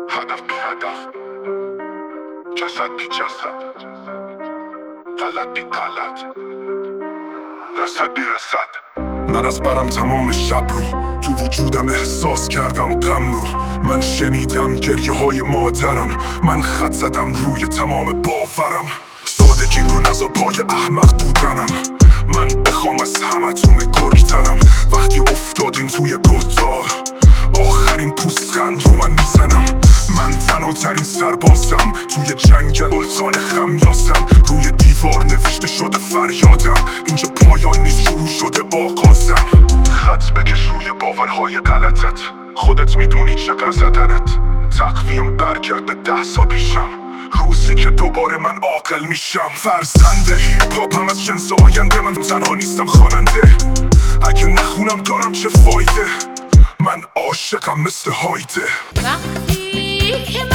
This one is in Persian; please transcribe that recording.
هدف بی هدف، جسد بی جسد، غلط بی غلط، رسد بی رسد. من از برم تمام شب رو تو وجودم احساس کردم غم رو. من شنیدم گریه های مادرم، من خط زدم روی تمام باورم. سادگی رو نذار پای احمق بودنم، من بخوام از همتون گرگترم. وقتی افتادین توی گذار آخرین پوستخند رو من میزنم. من تنها سربازم توی جنگل، سلطان خمیازم. روی دیوار نوشته شده فریادم، اینجا پایان نیست شروع شده آغازم. خط بکش روی باورهای غلطت، خودت میدونی چقدر زدنت. تقویم برگرد به 10 سال پیشم، روزی که دوباره من عاقل میشم. فرزند هیپ هاپم از جنس آینده، من تنها نیستم خواننده. اگه نخونم دارم چه فایده، من عاشقم مثل هایده. وقتی که